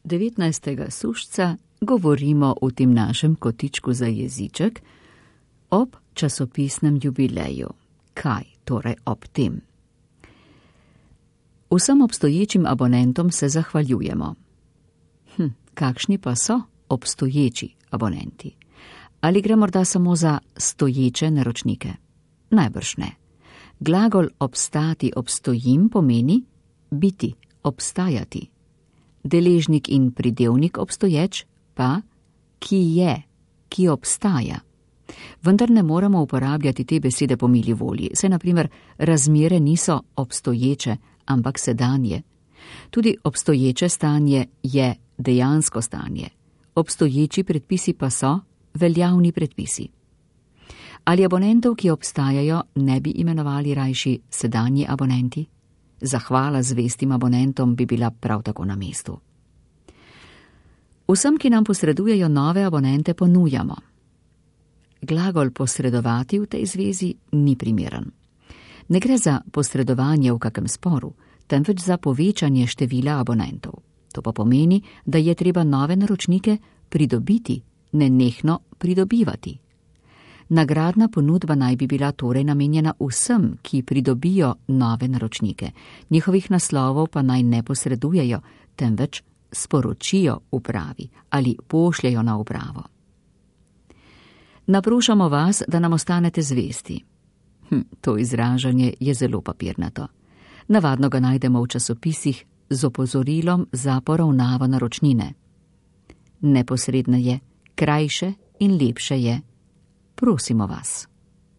19. sušca govorimo v tem našem kotičku za jeziček ob časopisnem jubileju. Kaj torej ob tem? Vsem obstoječim abonentom se zahvaljujemo. Kakšni pa so obstoječi abonenti? Ali gre morda samo za stoječe naročnike? Najbrž ne. Glagol obstati obstojim pomeni biti, obstajati. Deležnik in pridevnik obstoječ pa ki je, ki obstaja. Vendar ne moramo uporabljati te besede po mili volji, saj na primer razmere niso obstoječe, ampak sedanje. Tudi obstoječe stanje je dejansko stanje. Obstoječi predpisi pa so veljavni predpisi. Ali abonentov, ki obstajajo, ne bi imenovali rajši sedanji abonenti? Zahvala zvestim abonentom bi bila prav tako na mestu. Vsem, ki nam posredujejo nove abonente, ponujamo. Glagol posredovati v tej zvezi ni primeren. Ne gre za posredovanje v kakem sporu, temveč za povečanje števila abonentov. To pa pomeni, da je treba nove naročnike pridobiti, nenehno pridobivati. Nagradna ponudba naj bi bila torej namenjena vsem, ki pridobijo nove naročnike. Njihovih naslovov pa naj ne posredujejo, temveč sporočijo upravi ali pošljajo na upravo. Naprošamo vas, da nam ostanete zvesti. To izražanje je zelo papirnato. Navadno ga najdemo v časopisih z opozorilom za poravnavo naročnine. Neposredno je, krajše in lepše je. Prosimo vas.